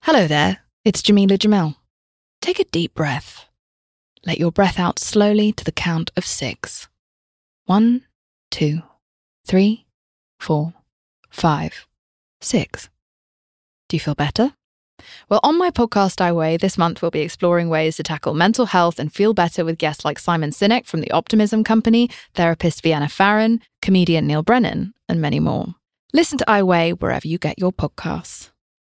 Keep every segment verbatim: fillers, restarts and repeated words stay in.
Hello there, it's Jamila Jamel. Take a deep breath. Let your breath out slowly to the count of six. One, two, three, four, five, six. Do you feel better? Well, on my podcast, I Weigh, this month we'll be exploring ways to tackle mental health and feel better with guests like Simon Sinek from The Optimism Company, therapist Vienna Farron, comedian Neil Brennan, and many more. Listen to I Weigh wherever you get your podcasts.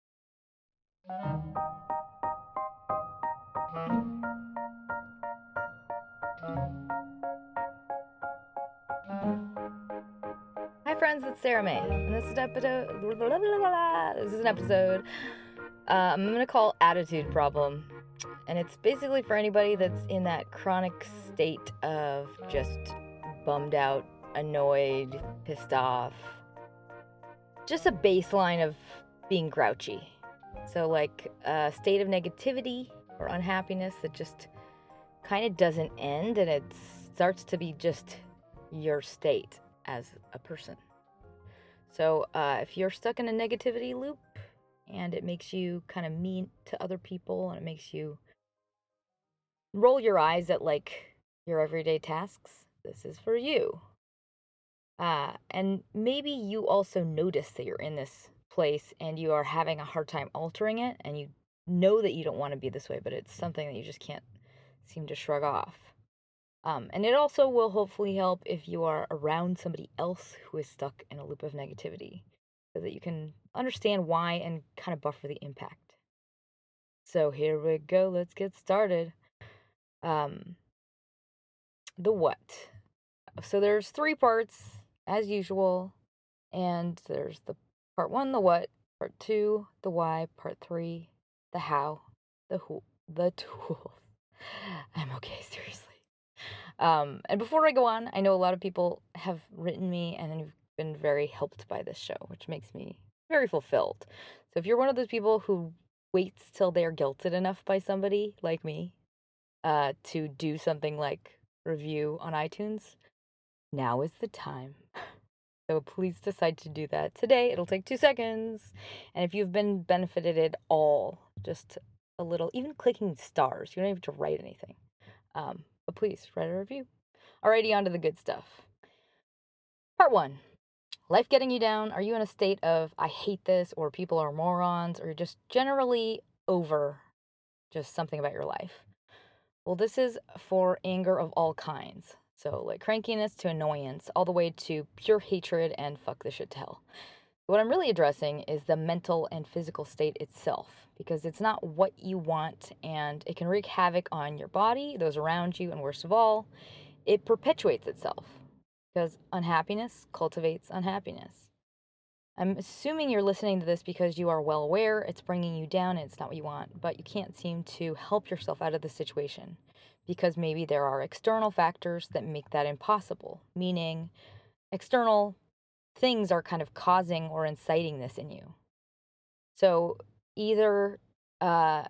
Hi friends, it's Sarah May, and this is an episode. This is an episode uh, I'm gonna call Attitude Problem, and it's basically for anybody that's in that chronic state of just bummed out, annoyed, pissed off, just a baseline of being grouchy. So like a state of negativity or unhappiness that just kind of doesn't end, and it starts to be just your state as a person. So uh, if you're stuck in a negativity loop and it makes you kind of mean to other people and it makes you roll your eyes at like your everyday tasks, this is for you. Uh, and maybe you also notice that you're in this place and you are having a hard time altering it, and you know that you don't want to be this way, but it's something that you just can't seem to shrug off. Um, and it also will hopefully help if you are around somebody else who is stuck in a loop of negativity, so that you can understand why and kind of buffer the impact. So here we go. Let's get started. Um, the what. So there's three parts, as usual, and there's the part one, the what, part two, the why, part three, the how, the who, the tools. I'm okay, seriously. Um, and before I go on, I know a lot of people have written me and have been very helped by this show, which makes me very fulfilled. So if you're one of those people who waits till they're guilted enough by somebody like me uh, to do something like review on iTunes, now is the time. So please decide to do that today. It'll take two seconds. And if you've been benefited at all, just a little, even clicking stars, you don't even have to write anything. Um, but please write a review. Alrighty, on to the good stuff. Part one. Life getting you down? Are you in a state of I hate this, or people are morons, or you're just generally over just something about your life? Well, this is for anger of all kinds. So like crankiness to annoyance, all the way to pure hatred and fuck this shit to hell. What I'm really addressing is the mental and physical state itself, because it's not what you want, and it can wreak havoc on your body, those around you, and worst of all, it perpetuates itself, because unhappiness cultivates unhappiness. I'm assuming you're listening to this because you are well aware it's bringing you down and it's not what you want, but you can't seem to help yourself out of the situation because maybe there are external factors that make that impossible, meaning external things are kind of causing or inciting this in you. So either uh,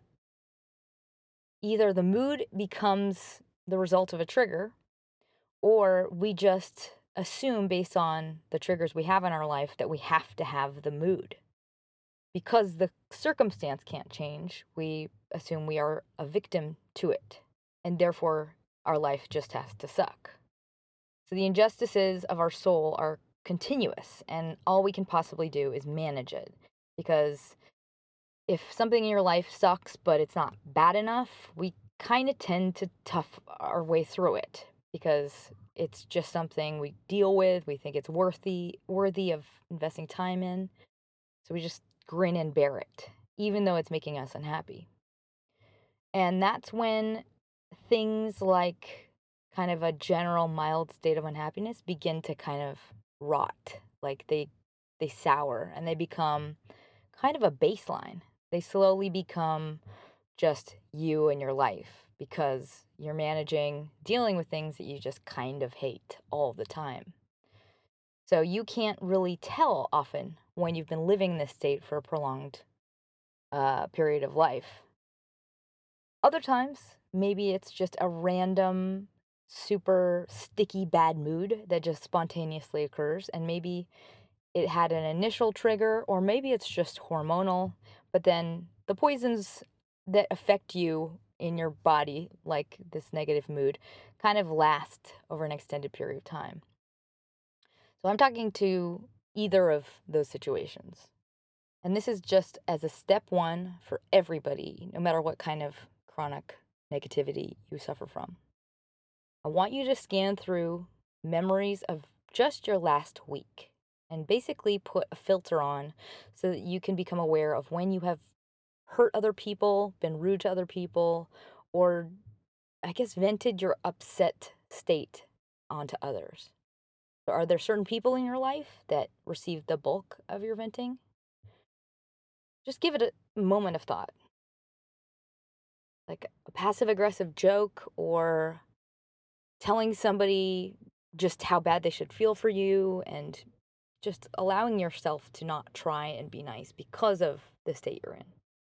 either the mood becomes the result of a trigger, or we just assume based on the triggers we have in our life that we have to have the mood. Because the circumstance can't change, we assume we are a victim to it, and therefore our life just has to suck. So the injustices of our soul are continuous, and all we can possibly do is manage it. Because if something in your life sucks but it's not bad enough, we kind of tend to tough our way through it, because it's just something we deal with. We think it's worthy worthy of investing time in. So we just grin and bear it, even though it's making us unhappy. And that's when things like kind of a general mild state of unhappiness begin to kind of rot. Like they they sour and they become kind of a baseline. They slowly become just you and your life, because you're managing dealing with things that you just kind of hate all the time. So you can't really tell often when you've been living in this state for a prolonged uh, period of life. Other times, maybe it's just a random, super sticky bad mood that just spontaneously occurs, and maybe it had an initial trigger, or maybe it's just hormonal, but then the poisons that affect you in your body, like this negative mood, kind of last over an extended period of time. So I'm talking to either of those situations. And this is just as a step one for everybody, no matter what kind of chronic negativity you suffer from. I want you to scan through memories of just your last week and basically put a filter on so that you can become aware of when you have hurt other people, been rude to other people, or I guess vented your upset state onto others. So are there certain people in your life that receive the bulk of your venting? Just give it a moment of thought. Like a passive aggressive joke or telling somebody just how bad they should feel for you and just allowing yourself to not try and be nice because of the state you're in.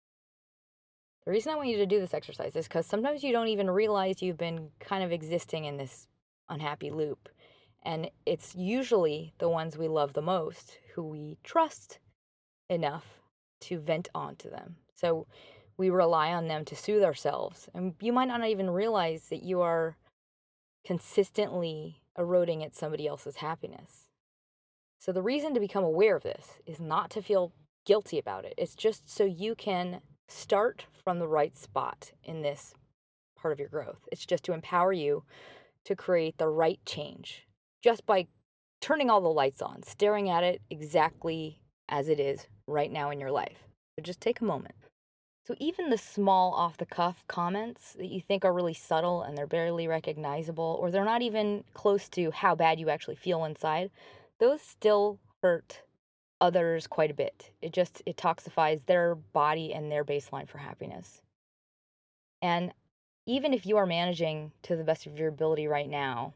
The reason I want you to do this exercise is because sometimes you don't even realize you've been kind of existing in this unhappy loop. And it's usually the ones we love the most who we trust enough to vent onto them. So we rely on them to soothe ourselves. And you might not even realize that you are consistently eroding at somebody else's happiness. So the reason to become aware of this is not to feel guilty about it. It's just so you can start from the right spot in this part of your growth. It's just to empower you to create the right change just by turning all the lights on, staring at it exactly as it is right now in your life. So just take a moment. So even the small off-the-cuff comments that you think are really subtle and they're barely recognizable, or they're not even close to how bad you actually feel inside, those still hurt others quite a bit. It just, it toxifies their body and their baseline for happiness. And even if you are managing to the best of your ability right now,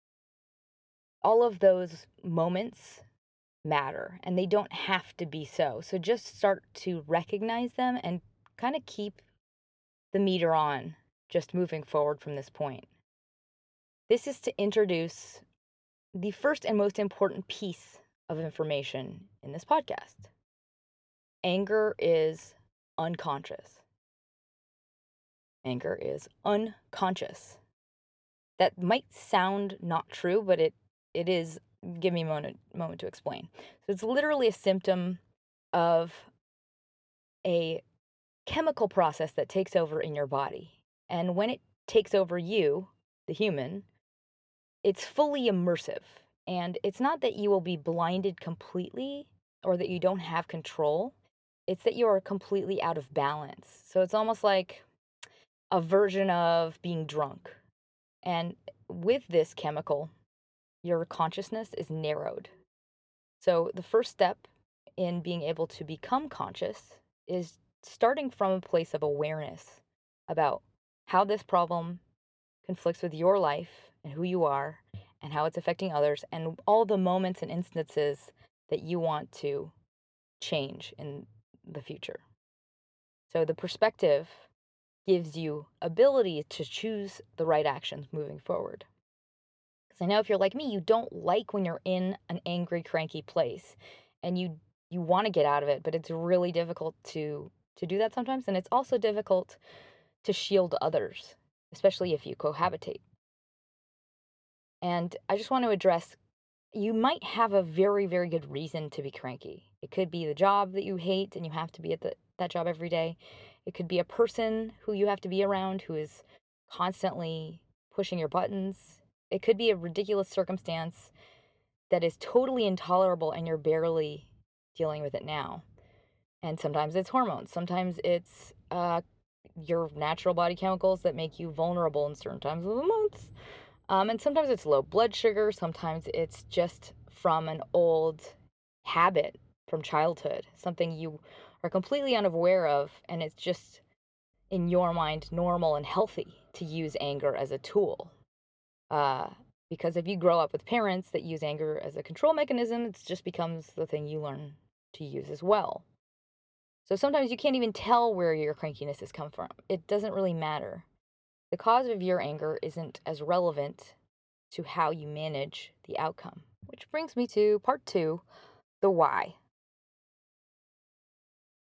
all of those moments matter and they don't have to be so. So just start to recognize them and kind of keep the meter on, just moving forward from this point. This is to introduce the first and most important piece of information in this podcast. Anger is unconscious. Anger is unconscious. That might sound not true, but it it is. Give me a moment, moment to explain. So it's literally a symptom of a chemical process that takes over in your body. And when it takes over you, the human, it's fully immersive. And it's not that you will be blinded completely or that you don't have control. It's that you are completely out of balance. So it's almost like a version of being drunk. And with this chemical, your consciousness is narrowed. So the first step in being able to become conscious is starting from a place of awareness about how this problem conflicts with your life and who you are and how it's affecting others and all the moments and instances that you want to change in the future. So the perspective gives you ability to choose the right actions moving forward. Because I know if you're like me, you don't like when you're in an angry, cranky place and you you want to get out of it, but it's really difficult to to do that sometimes. And it's also difficult to shield others, especially if you cohabitate. And I just want to address, you might have a very, very good reason to be cranky. It could be the job that you hate and you have to be at the, that job every day. It could be a person who you have to be around who is constantly pushing your buttons. It could be a ridiculous circumstance that is totally intolerable and you're barely dealing with it now. And sometimes it's hormones. Sometimes it's uh, your natural body chemicals that make you vulnerable in certain times of the month. Um, and sometimes it's low blood sugar. Sometimes it's just from an old habit from childhood, something you are completely unaware of. And it's just in your mind normal and healthy to use anger as a tool. Uh, because if you grow up with parents that use anger as a control mechanism, it just becomes the thing you learn to use as well. So sometimes you can't even tell where your crankiness has come from. It doesn't really matter. The cause of your anger isn't as relevant to how you manage the outcome. Which brings me to part two, the why.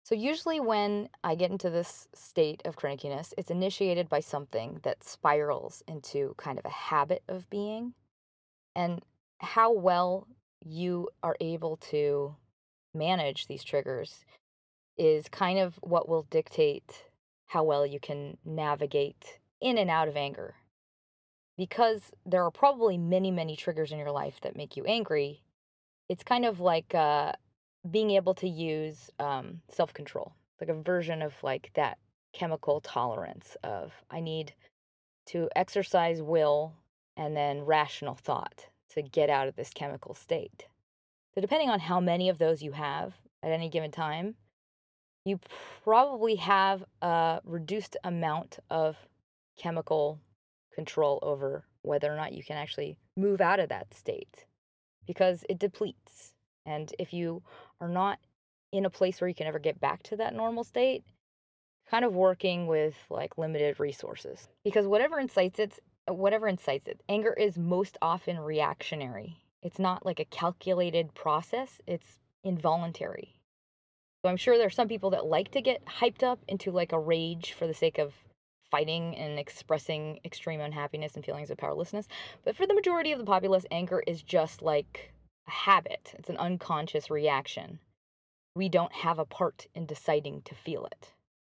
So usually when I get into this state of crankiness, it's initiated by something that spirals into kind of a habit of being. And how well you are able to manage these triggers is kind of what will dictate how well you can navigate in and out of anger. Because there are probably many, many triggers in your life that make you angry, it's kind of like uh, being able to use um, self control, like a version of like that chemical tolerance of I need to exercise will and then rational thought to get out of this chemical state. So, depending on how many of those you have at any given time, you probably have a reduced amount of chemical control over whether or not you can actually move out of that state because it depletes. And if you are not in a place where you can ever get back to that normal state, kind of working with like limited resources. Because whatever incites it, whatever incites it, anger is most often reactionary. It's not like a calculated process, it's involuntary. So I'm sure there are some people that like to get hyped up into like a rage for the sake of fighting and expressing extreme unhappiness and feelings of powerlessness. But for the majority of the populace, anger is just like a habit. It's an unconscious reaction. We don't have a part in deciding to feel it.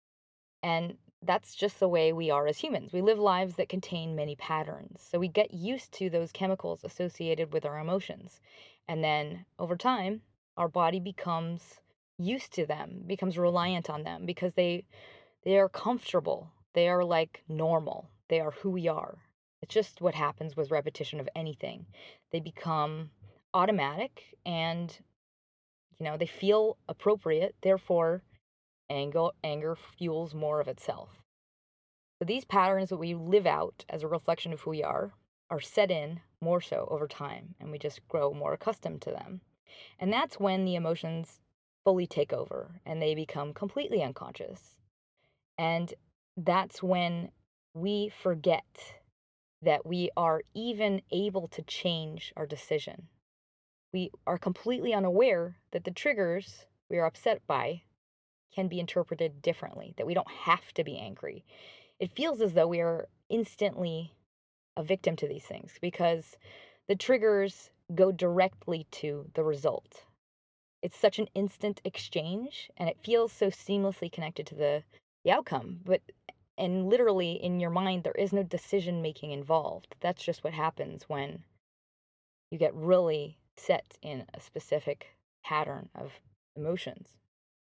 And that's just the way we are as humans. We live lives that contain many patterns. So we get used to those chemicals associated with our emotions. And then over time, our body becomes used to them, becomes reliant on them because they they are comfortable. They are like normal. They are who we are. It's just what happens with repetition of anything. They become automatic and you know, they feel appropriate. Therefore, anger anger fuels more of itself. So these patterns that we live out as a reflection of who we are are set in more so over time, and we just grow more accustomed to them. And that's when the emotions fully take over and they become completely unconscious. And that's when we forget that we are even able to change our decision. We are completely unaware that the triggers we are upset by can be interpreted differently, that we don't have to be angry. It feels as though we are instantly a victim to these things because the triggers go directly to the result. It's such an instant exchange and it feels so seamlessly connected to the, the outcome. But and literally in your mind, there is no decision making involved. That's just what happens when you get really set in a specific pattern of emotions.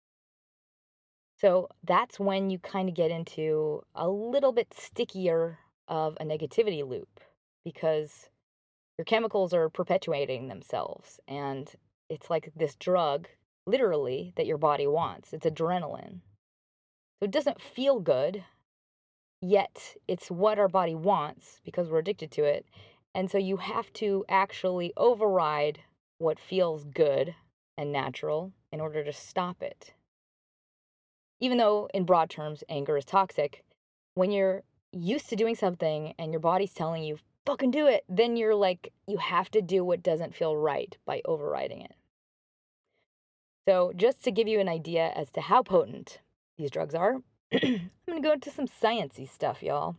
So that's when you kind of get into a little bit stickier of a negativity loop because your chemicals are perpetuating themselves. And it's like this drug, literally, that your body wants. It's adrenaline. So it doesn't feel good, yet it's what our body wants because we're addicted to it. And so you have to actually override what feels good and natural in order to stop it. Even though in broad terms, anger is toxic, when you're used to doing something and your body's telling you, fucking do it, then you're like, you have to do what doesn't feel right by overriding it. So just to give you an idea as to how potent these drugs are, I'm going to go into some sciencey stuff, y'all.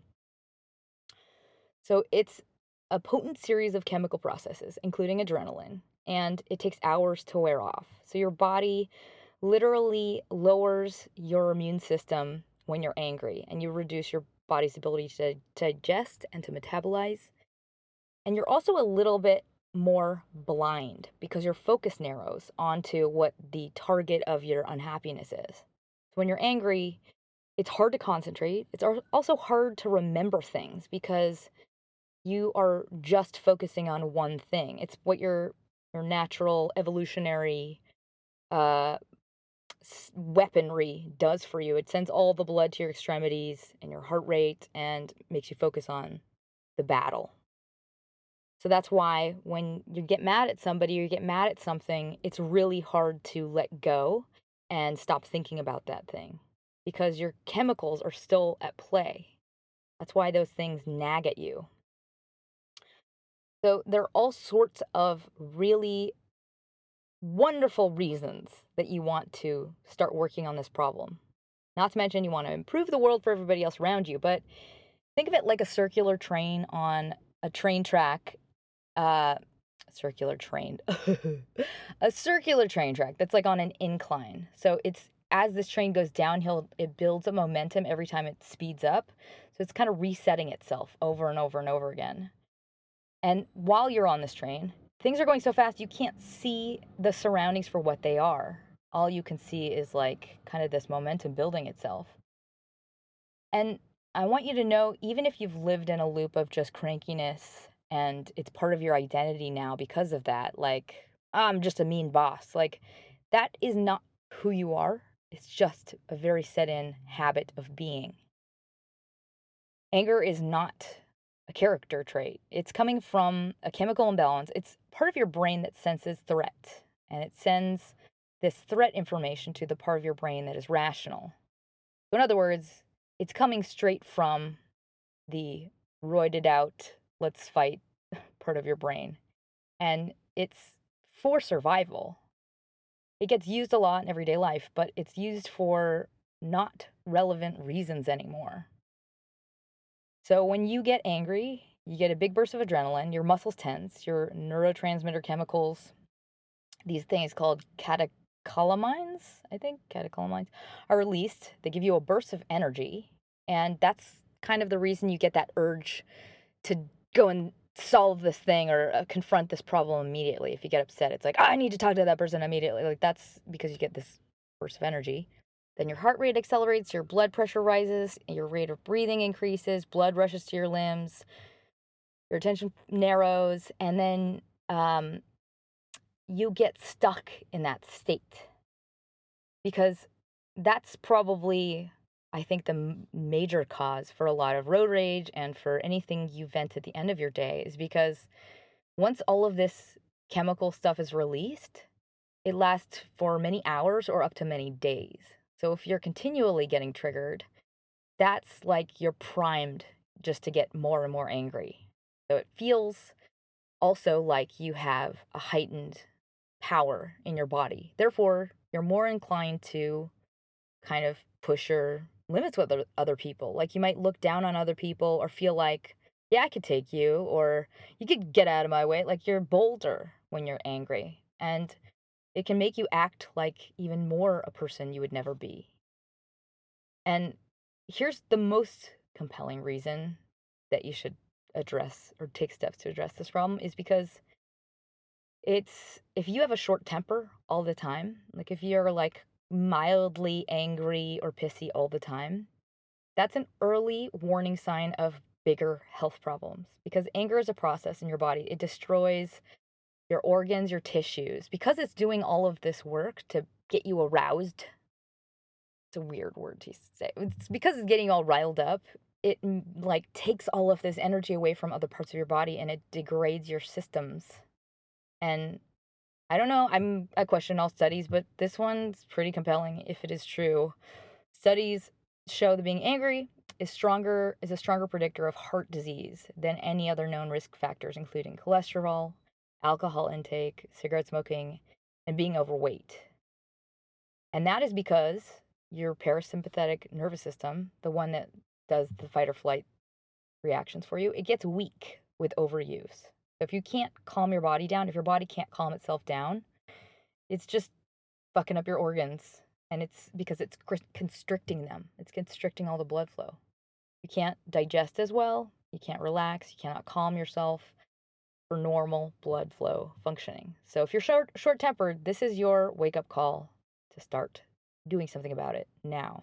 So it's a potent series of chemical processes, including adrenaline, and it takes hours to wear off. So your body literally lowers your immune system when you're angry, and you reduce your body's ability to digest and to metabolize. And you're also a little bit more blind because your focus narrows onto what the target of your unhappiness is. So when you're angry, it's hard to concentrate. It's also hard to remember things because you are just focusing on one thing. It's what your your natural evolutionary uh, weaponry does for you. It sends all the blood to your extremities and your heart rate and makes you focus on the battle. So that's why when you get mad at somebody or you get mad at something, it's really hard to let go and stop thinking about that thing because your chemicals are still at play. That's why those things nag at you. So there are all sorts of really wonderful reasons that you want to start working on this problem. Not to mention you want to improve the world for everybody else around you, but think of it like a circular train on a train track. Uh, circular train. A circular train track that's like on an incline. So it's as this train goes downhill, it builds a momentum every time it speeds up. So it's kind of resetting itself over and over and over again. And while you're on this train, things are going so fast you can't see the surroundings for what they are. All you can see is like kind of this momentum building itself. And I want you to know, even if you've lived in a loop of just crankiness and it's part of your identity now because of that, like, I'm just a mean boss, like, that is not who you are. It's just a very set in habit of being. Anger is not a character trait. It's coming from a chemical imbalance. It's part of your brain that senses threat, and it sends this threat information to the part of your brain that is rational. So, in other words, it's coming straight from the roided out, let's fight part of your brain. And it's for survival. It gets used a lot in everyday life, but it's used for not relevant reasons anymore. So when you get angry, you get a big burst of adrenaline, your muscles tense, your neurotransmitter chemicals, these things called catecholamines, I think, catecholamines, are released. They give you a burst of energy, and that's kind of the reason you get that urge to go and solve this thing or uh, confront this problem immediately. If you get upset, it's like, oh, I need to talk to that person immediately. Like, that's because you get this burst of energy. Then your heart rate accelerates, your blood pressure rises, your rate of breathing increases, blood rushes to your limbs, your attention narrows, and then um, you get stuck in that state. Because that's probably, I think, the m- major cause for a lot of road rage and for anything you vent at the end of your day is because once all of this chemical stuff is released, it lasts for many hours or up to many days. So if you're continually getting triggered, that's like you're primed just to get more and more angry. So it feels also like you have a heightened power in your body. Therefore, you're more inclined to kind of push your limits with other other people. Like you might look down on other people or feel like, yeah, I could take you, or you could get out of my way. Like you're bolder when you're angry. And it can make you act like even more a person you would never be. And here's the most compelling reason that you should address or take steps to address this problem is because it's if you have a short temper all the time, like if you're like mildly angry or pissy all the time, that's an early warning sign of bigger health problems because anger is a process in your body. It destroys your organs, your tissues, because it's doing all of this work to get you aroused. It's a weird word to say. It's because it's getting you all riled up. It mm, like takes all of this energy away from other parts of your body and it degrades your systems. And I don't know, I'm I question all studies, but this one's pretty compelling if it is true. Studies show that being angry is stronger is a stronger predictor of heart disease than any other known risk factors, including cholesterol, alcohol intake, cigarette smoking, and being overweight. And that is because your parasympathetic nervous system, the one that does the fight or flight reactions for you, it gets weak with overuse. So if you can't calm your body down, if your body can't calm itself down, it's just fucking up your organs. And it's because it's constricting them. It's constricting all the blood flow. You can't digest as well. You can't relax. You cannot calm yourself for normal blood flow functioning. So if you're short short tempered, this is your wake up call to start doing something about it now.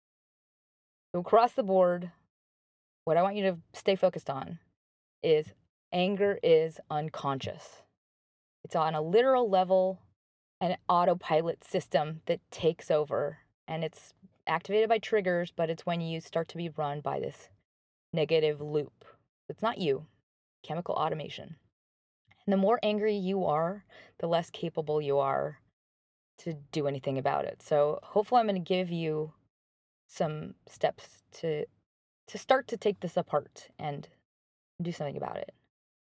So across the board, what I want you to stay focused on is anger is unconscious. It's on a literal level, an autopilot system that takes over, and it's activated by triggers, but it's when you start to be run by this negative loop. It's not you, chemical automation. And the more angry you are, the less capable you are to do anything about it. So hopefully I'm going to give you some steps to to start to take this apart and do something about it.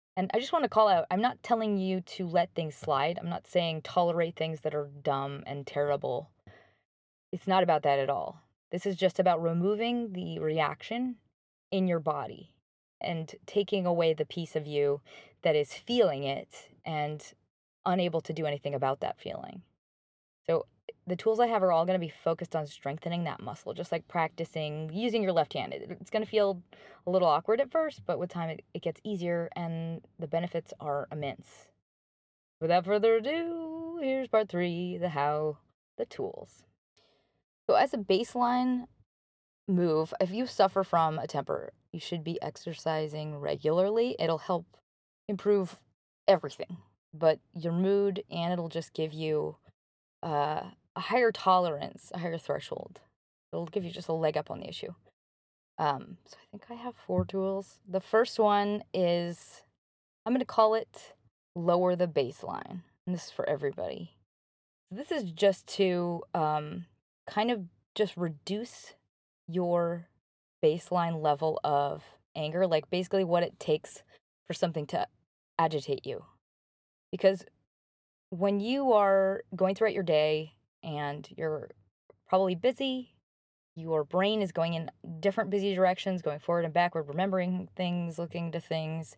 And I just want to call out, I'm not telling you to let things slide. I'm not saying tolerate things that are dumb and terrible. It's not about that at all. This is just about removing the reaction in your body and taking away the piece of you that is feeling it and unable to do anything about that feeling. So the tools I have are all going to be focused on strengthening that muscle, just like practicing using your left hand. It's going to feel a little awkward at first, but with time it, it gets easier and the benefits are immense. Without further ado, here's part three, the how, the tools. So as a baseline move, if you suffer from a temper, you should be exercising regularly. It'll help improve everything, but your mood, and it'll just give you uh, a higher tolerance, a higher threshold. It'll give you just a leg up on the issue. Um, so I think I have four tools. The first one is, I'm going to call it lower the baseline. And this is for everybody. This is just to um, kind of just reduce your baseline level of anger, like basically what it takes for something to agitate you. Because when you are going throughout your day and you're probably busy, your brain is going in different busy directions, going forward and backward, remembering things, looking to things.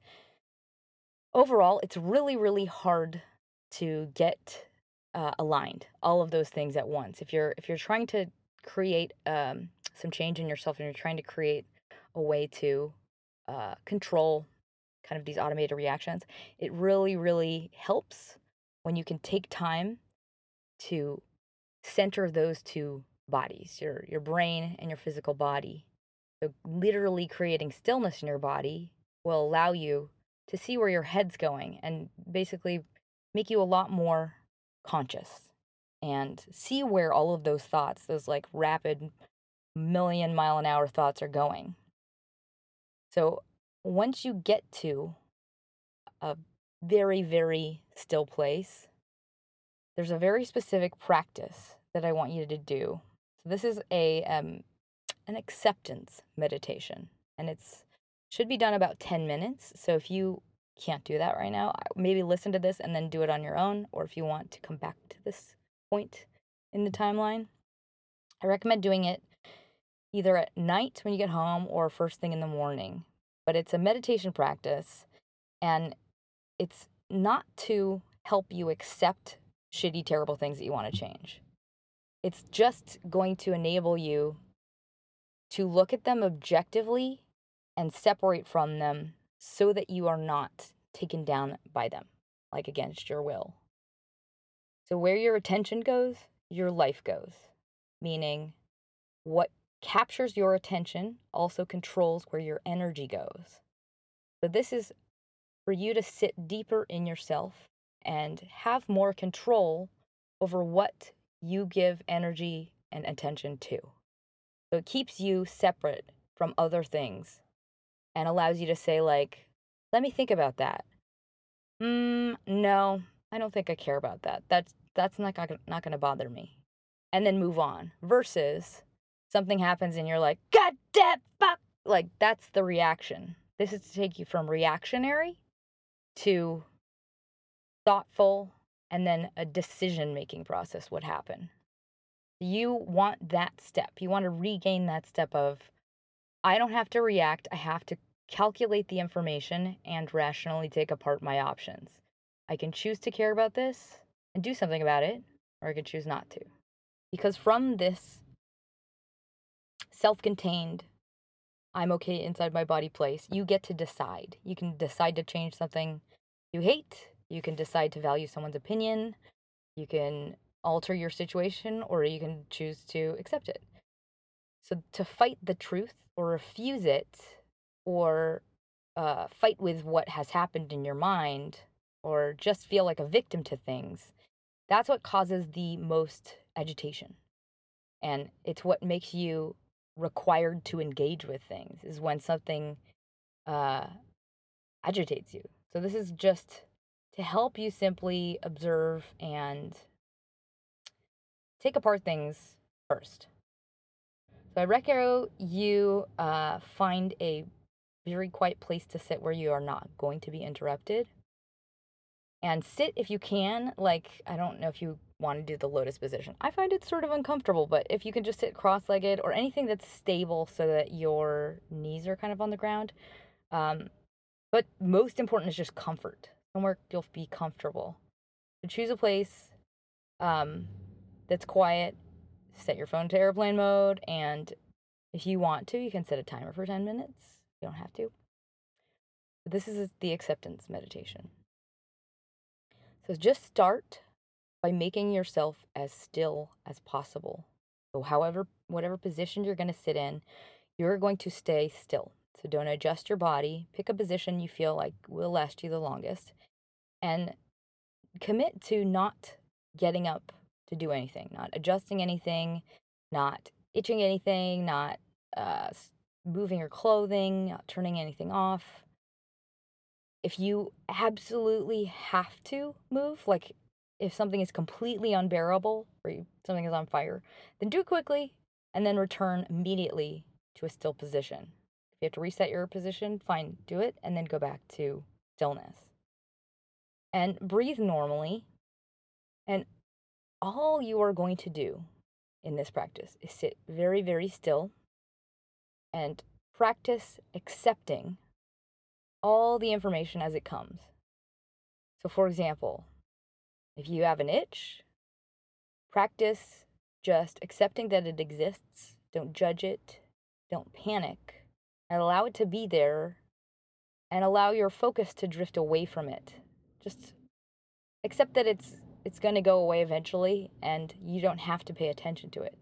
Overall, it's really, really hard to get uh, aligned, all of those things at once. If you're if you're trying to create um, some change in yourself and you're trying to create a way to uh, control kind of these automated reactions, it really, really helps when you can take time to center those two bodies, your your brain and your physical body. So literally creating stillness in your body will allow you to see where your head's going and basically make you a lot more conscious and see where all of those thoughts, those like rapid million mile an hour thoughts are going. So once you get to a very, very still place, there's a very specific practice that I want you to do. So this is a um, an acceptance meditation, and it's should be done about ten minutes. So if you can't do that right now, maybe listen to this and then do it on your own, or if you want to come back to this point in the timeline, I recommend doing it either at night when you get home or first thing in the morning. But it's a meditation practice, and it's not to help you accept shitty, terrible things that you want to change. It's just going to enable you to look at them objectively and separate from them so that you are not taken down by them, like against your will. So where your attention goes, your life goes, meaning what captures your attention also controls where your energy goes. So this is for you to sit deeper in yourself and have more control over what you give energy and attention to. So it keeps you separate from other things and allows you to say, like, let me think about that. Mm, no, I don't think I care about that. That's that's not not going to bother me. And then move on. Versus something happens and you're like, God damn fuck. Like, that's the reaction. This is to take you from reactionary to thoughtful, and then a decision-making process would happen. You want that step. You want to regain that step of, I don't have to react. I have to calculate the information and rationally take apart my options. I can choose to care about this and do something about it, or I can choose not to. Because from this self-contained, I'm okay inside my body place, you get to decide. You can decide to change something you hate. You can decide to value someone's opinion. You can alter your situation, or you can choose to accept it. So to fight the truth or refuse it, or uh, fight with what has happened in your mind, or just feel like a victim to things, that's what causes the most agitation. And it's what makes you required to engage with things, is when something uh, agitates you. So this is just to help you simply observe and take apart things first. So I recommend you uh, find a very quiet place to sit where you are not going to be interrupted. And sit if you can. Like, I don't know if you want to do the lotus position. I find it sort of uncomfortable, but if you can just sit cross-legged or anything that's stable so that your knees are kind of on the ground. Um, but most important is just comfort. Somewhere you'll be comfortable. So choose a place um, that's quiet. Set your phone to airplane mode, and if you want to, you can set a timer for ten minutes. You don't have to. But this is the acceptance meditation. So just start by making yourself as still as possible. So however, whatever position you're going to sit in, you're going to stay still. So don't adjust your body. Pick a position you feel like will last you the longest. And commit to not getting up to do anything, not adjusting anything, not itching anything, not uh, moving your clothing, not turning anything off. If you absolutely have to move, like if something is completely unbearable or you, something is on fire, then do it quickly and then return immediately to a still position. If you have to reset your position, fine, do it, and then go back to stillness. And breathe normally. And all you are going to do in this practice is sit very, very still and practice accepting all the information as it comes. So, for example, if you have an itch, practice just accepting that it exists. Don't judge it. Don't panic. And allow it to be there and allow your focus to drift away from it. Just accept that it's it's going to go away eventually and you don't have to pay attention to it.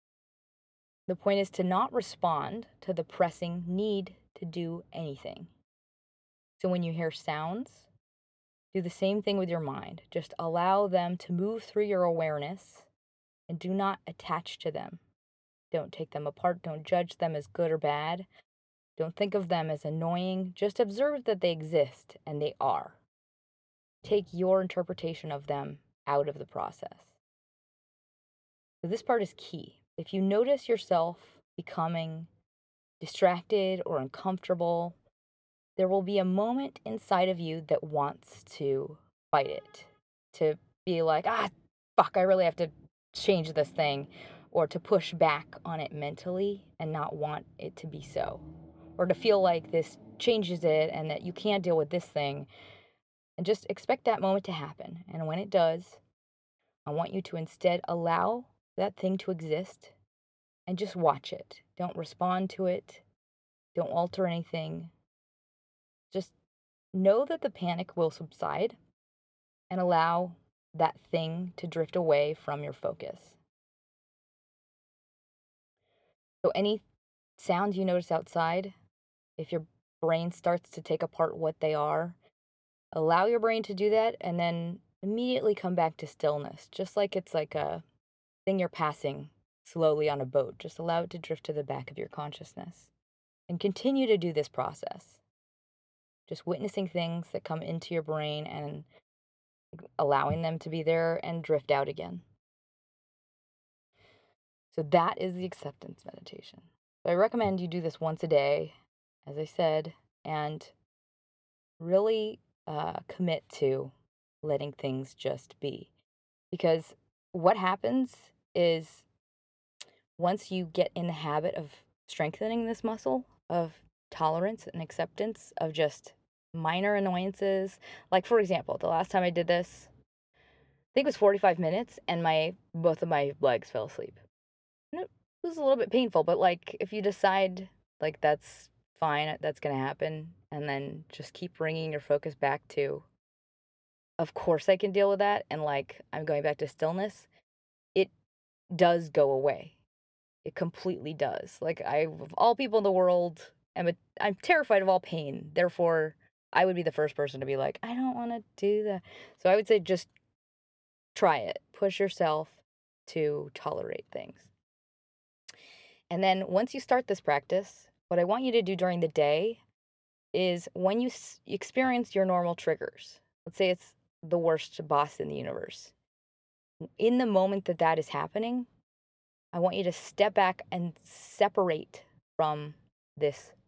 The point is to not respond to the pressing need to do anything. So when you hear sounds, do the same thing with your mind. Just allow them to move through your awareness and do not attach to them. Don't take them apart. Don't judge them as good or bad. Don't think of them as annoying. Just observe that they exist, and they are. Take your interpretation of them out of the process. So this part is key. If you notice yourself becoming distracted or uncomfortable, there will be a moment inside of you that wants to fight it, to be like, ah, fuck, I really have to change this thing, or to push back on it mentally and not want it to be so, or to feel like this changes it and that you can't deal with this thing. And just expect that moment to happen. And when it does, I want you to instead allow that thing to exist and just watch it. Don't respond to it. Don't alter anything. Just know that the panic will subside and allow that thing to drift away from your focus. So any sounds you notice outside, if your brain starts to take apart what they are, allow your brain to do that and then immediately come back to stillness, just like it's like a thing you're passing slowly on a boat. Just allow it to drift to the back of your consciousness and continue to do this process. Just witnessing things that come into your brain and allowing them to be there and drift out again. So that is the acceptance meditation. So I recommend you do this once a day, as I said, and really uh, commit to letting things just be. Because what happens is once you get in the habit of strengthening this muscle of tolerance and acceptance of just minor annoyances, like for example, the last time I did this, I think it was forty-five minutes and my both of my legs fell asleep. And it was a little bit painful, but like if you decide like that's fine, that's going to happen, and then just keep bringing your focus back to, of course I can deal with that, and like I'm going back to stillness, it does go away. It completely does. Like I, of all people in the world, am a, I'm terrified of all pain. Therefore, I would be the first person to be like, I don't want to do that. So I would say just try it. Push yourself to tolerate things. And then once you start this practice, what I want you to do during the day is when you s- experience your normal triggers, let's say it's the worst boss in the universe, in the moment that that is happening, I want you to step back and separate from this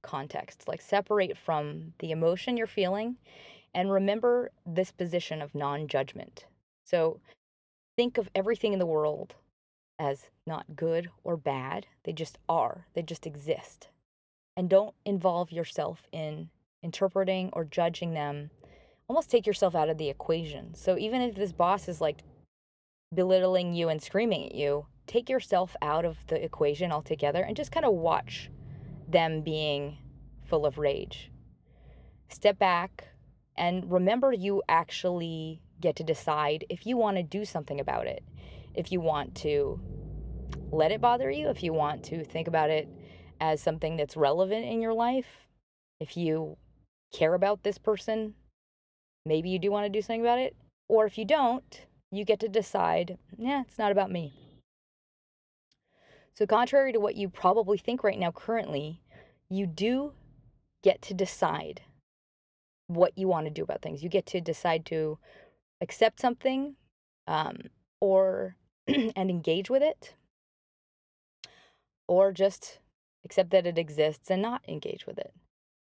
context. Like, separate from the emotion you're feeling and remember this position of non-judgment. So think of everything in the world as not good or bad. They just are. They just exist. And don't involve yourself in interpreting or judging them. Almost take yourself out of the equation. So even if this boss is like belittling you and screaming at you, take yourself out of the equation altogether and just kind of watch them being full of rage. Step back and remember you actually get to decide if you want to do something about it. If you want to let it bother you, if you want to think about it as something that's relevant in your life, if you care about this person, maybe you do want to do something about it. Or if you don't, you get to decide, yeah, it's not about me. So contrary to what you probably think right now currently, you do get to decide what you want to do about things. You get to decide to accept something um, or and engage with it, or just accept that it exists and not engage with it.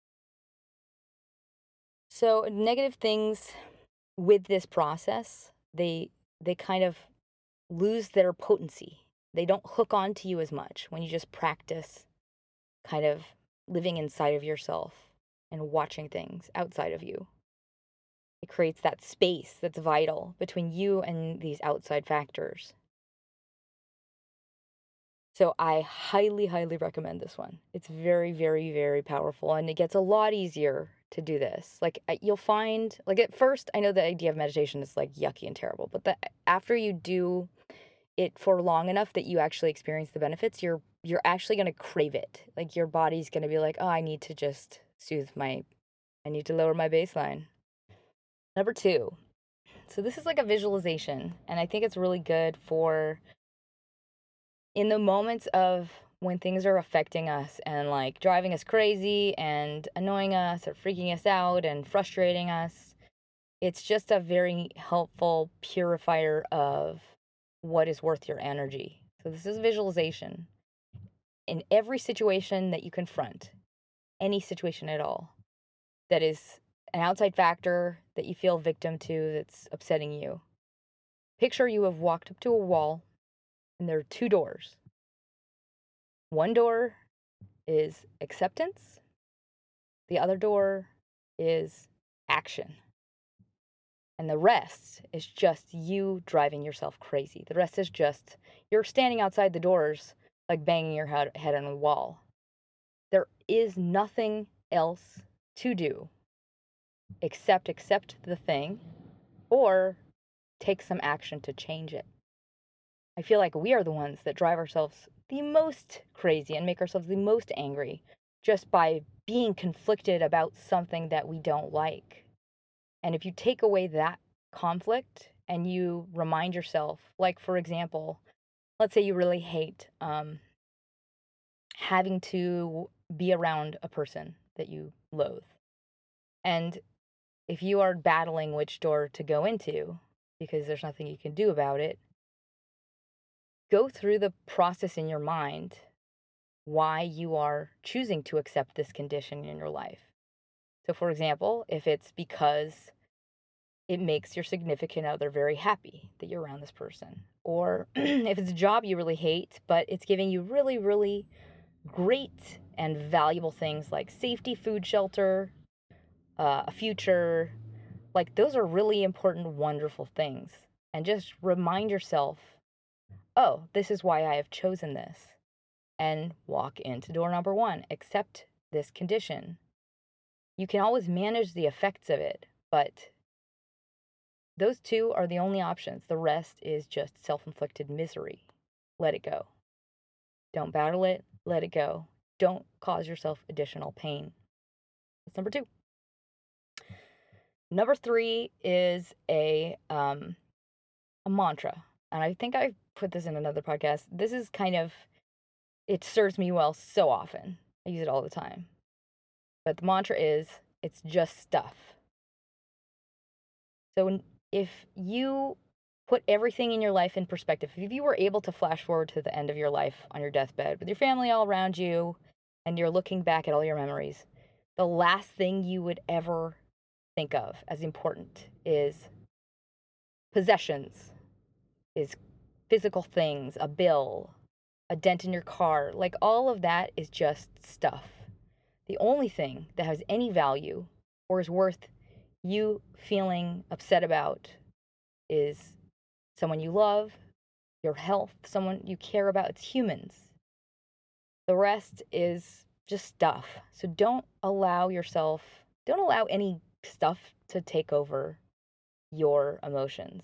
So negative things with this process, they they kind of lose their potency. They don't hook onto you as much when you just practice kind of living inside of yourself and watching things outside of you. It creates that space that's vital between you and these outside factors. So I highly, highly recommend this one. It's very, very, very powerful, and it gets a lot easier to do this. Like, you'll find, like, at first, I know the idea of meditation is like yucky and terrible, but the, after you do it for long enough that you actually experience the benefits, you're you're actually going to crave it. Like, your body's going to be like, oh, I need to just soothe my, I need to lower my baseline. Number two. So this is like a visualization, and I think it's really good for in the moments of when things are affecting us and like driving us crazy and annoying us or freaking us out and frustrating us. It's just a very helpful purifier of what is worth your energy. So this is visualization. In every situation that you confront, any situation at all, that is an outside factor that you feel victim to that's upsetting you. Picture you have walked up to a wall and there are two doors. One door is acceptance. The other door is action. And the rest is just you driving yourself crazy. The rest is just you're standing outside the doors, like banging your head, head on a wall. There is nothing else to do except accept the thing or take some action to change it. I feel like we are the ones that drive ourselves the most crazy and make ourselves the most angry just by being conflicted about something that we don't like. And if you take away that conflict and you remind yourself, like, for example, let's say you really hate um, having to be around a person that you loathe. And if you are battling which door to go into because there's nothing you can do about it, go through the process in your mind why you are choosing to accept this condition in your life. So, for example, if it's because it makes your significant other very happy that you're around this person, or if it's a job you really hate, but it's giving you really, really great and valuable things like safety, food, shelter, uh, a future, like those are really important, wonderful things. And just remind yourself, oh, this is why I have chosen this. And walk into door number one. Accept this condition. You can always manage the effects of it, but those two are the only options. The rest is just self-inflicted misery. Let it go. Don't battle it. Let it go. Don't cause yourself additional pain. That's number two. Number three is a um, a mantra. And I think I've put this in another podcast. This is kind of, it serves me well so often. I use it all the time. But the mantra is, it's just stuff. So if you put everything in your life in perspective, if you were able to flash forward to the end of your life on your deathbed with your family all around you, and you're looking back at all your memories, the last thing you would ever think of as important is possessions, is physical things, a bill, a dent in your car. Like, all of that is just stuff. The only thing that has any value or is worth you feeling upset about is someone you love, your health, someone you care about. It's humans. The rest is just stuff. So don't allow yourself, don't allow any stuff to take over your emotions.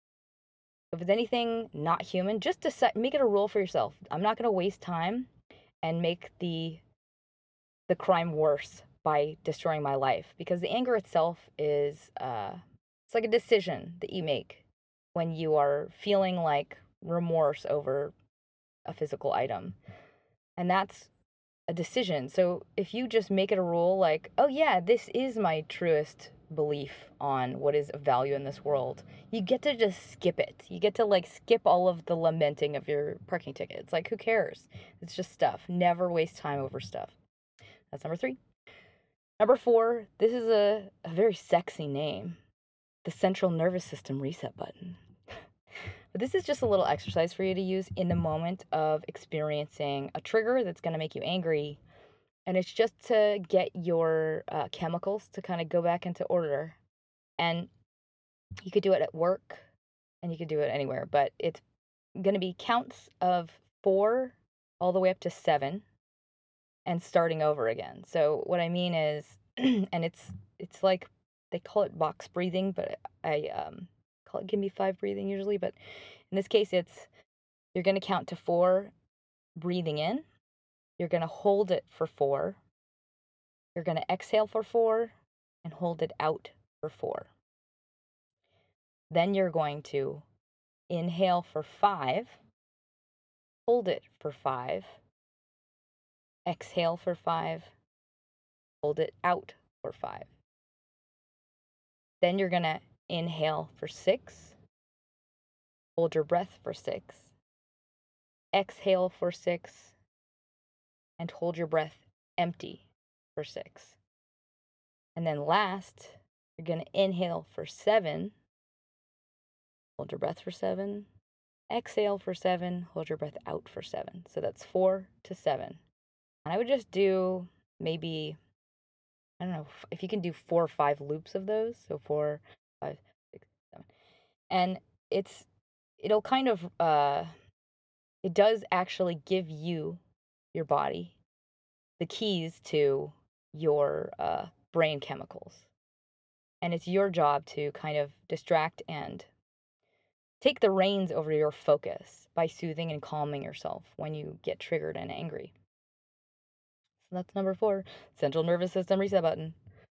If it's anything not human, just decide, make it a rule for yourself. I'm not going to waste time and make the the crime worse by destroying my life, because the anger itself is uh it's like a decision that you make when you are feeling like remorse over a physical item. And that's a decision. So if you just make it a rule like, oh yeah, this is my truest belief on what is of value in this world, you get to just skip it. You get to like skip all of the lamenting of your parking ticket. It's like, who cares? It's just stuff. Never waste time over stuff. That's number three. Number four, this is a, a very sexy name, the central nervous system reset button. But this is just a little exercise for you to use in the moment of experiencing a trigger that's going to make you angry. And it's just to get your uh, chemicals to kind of go back into order. And you could do it at work and you could do it anywhere, but it's going to be counts of four all the way up to seven and starting over again. So what I mean is, and it's it's like they call it box breathing, but I um, call it give me five breathing usually. But in this case, it's you're going to count to four breathing in. You're going to hold it for four. You're going to exhale for four and hold it out for four. Then you're going to inhale for five, hold it for five, exhale for five, hold it out for five. Then you're going to inhale for six, hold your breath for six, exhale for six, and hold your breath empty for six. And then last, you're going to inhale for seven, hold your breath for seven, exhale for seven, hold your breath out for seven. So that's four to seven. And I would just do maybe, I don't know, if you can do four or five loops of those. So four, five, six, seven. And it's, it'll kind of, uh, it does actually give you, your body, the keys to your uh, brain chemicals. And it's your job to kind of distract and take the reins over your focus by soothing and calming yourself when you get triggered and angry. So that's number four, central nervous system reset button.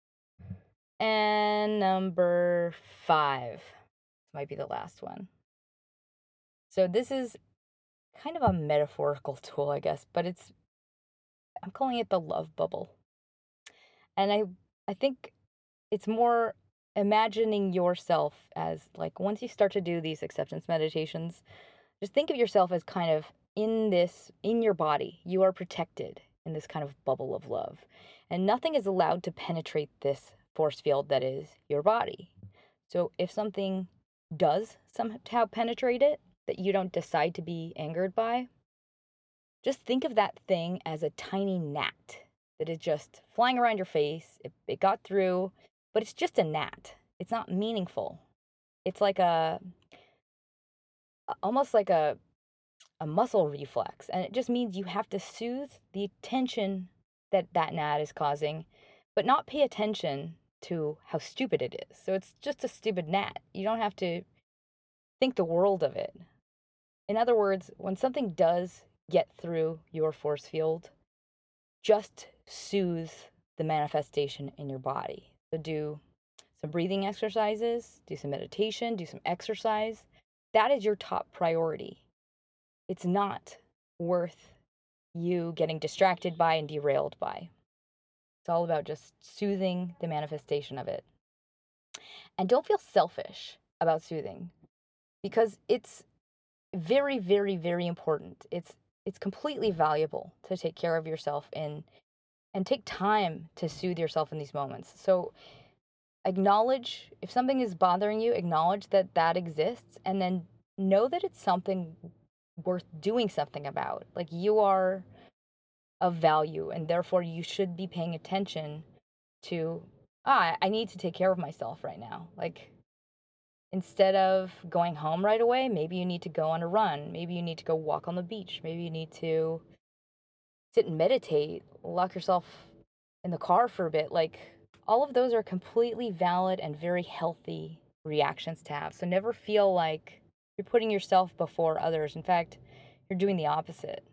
And number five, this might be the last one. So this is kind of a metaphorical tool, I guess, but it's, I'm calling it the love bubble. And I, I think it's more imagining yourself as, like, once you start to do these acceptance meditations, just think of yourself as kind of in this, in your body. You are protected in this kind of bubble of love. And nothing is allowed to penetrate this force field that is your body. So if something does somehow penetrate it that you don't decide to be angered by, just think of that thing as a tiny gnat that is just flying around your face. It, it got through, but it's just a gnat. It's not meaningful. It's like a, almost like a, a muscle reflex. And it just means you have to soothe the tension that that gnat is causing, but not pay attention to how stupid it is. So it's just a stupid gnat. You don't have to think the world of it. In other words, when something does get through your force field, just soothe the manifestation in your body. So do some breathing exercises, do some meditation, do some exercise. That is your top priority. It's not worth you getting distracted by and derailed by. It's all about just soothing the manifestation of it. And don't feel selfish about soothing, because it's very, very, very important. It's it's completely valuable to take care of yourself in and take time to soothe yourself in these moments. So acknowledge if something is bothering you, acknowledge that that exists, and then know that it's something worth doing something about. Like, you are of value, and therefore you should be paying attention to, ah, I need to take care of myself right now. Like, instead of going home right away, maybe you need to go on a run. Maybe you need to go walk on the beach. Maybe you need to sit and meditate, lock yourself in the car for a bit. Like, all of those are completely valid and very healthy reactions to have. So never feel like you're putting yourself before others. In fact, you're doing the opposite.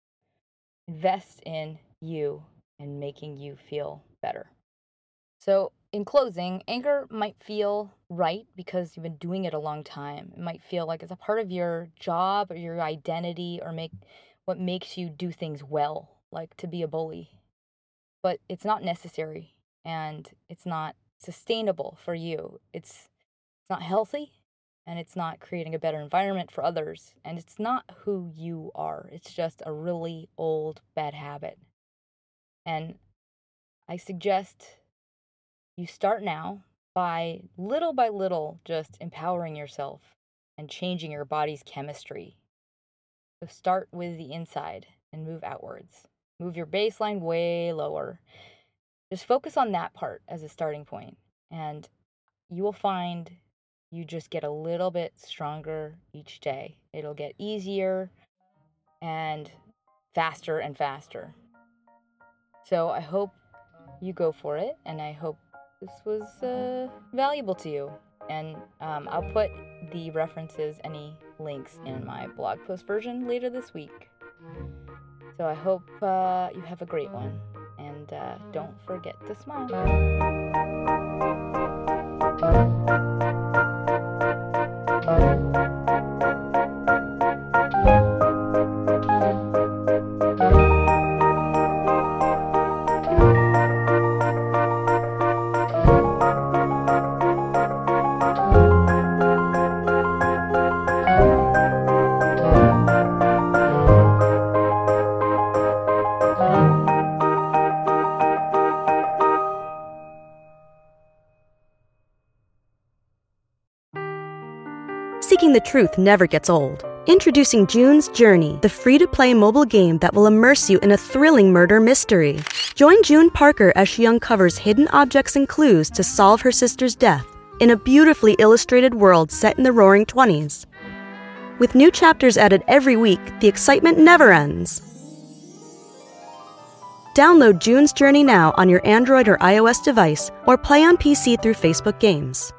Invest in you and making you feel better. So in closing, anger might feel right because you've been doing it a long time. It might feel like it's a part of your job or your identity, or make what makes you do things well, like to be a bully. But it's not necessary, and it's not sustainable for you. It's it's not healthy, and it's not creating a better environment for others, and it's not who you are. It's just a really old bad habit. And I suggest you start now by little by little just empowering yourself and changing your body's chemistry. So start with the inside and move outwards. Move your baseline way lower. Just focus on that part as a starting point, and you will find you just get a little bit stronger each day. It'll get easier and faster and faster. So I hope you go for it, and I hope this was uh, valuable to you. And um, I'll put the references, any links, in my blog post version later this week. So I hope uh, you have a great one. And uh, don't forget to smile. Seeking the truth never gets old. Introducing June's Journey, the free-to-play mobile game that will immerse you in a thrilling murder mystery. Join June Parker as she uncovers hidden objects and clues to solve her sister's death in a beautifully illustrated world set in the Roaring Twenties. With new chapters added every week, the excitement never ends. Download June's Journey now on your Android or iOS device, or play on P C through Facebook Games.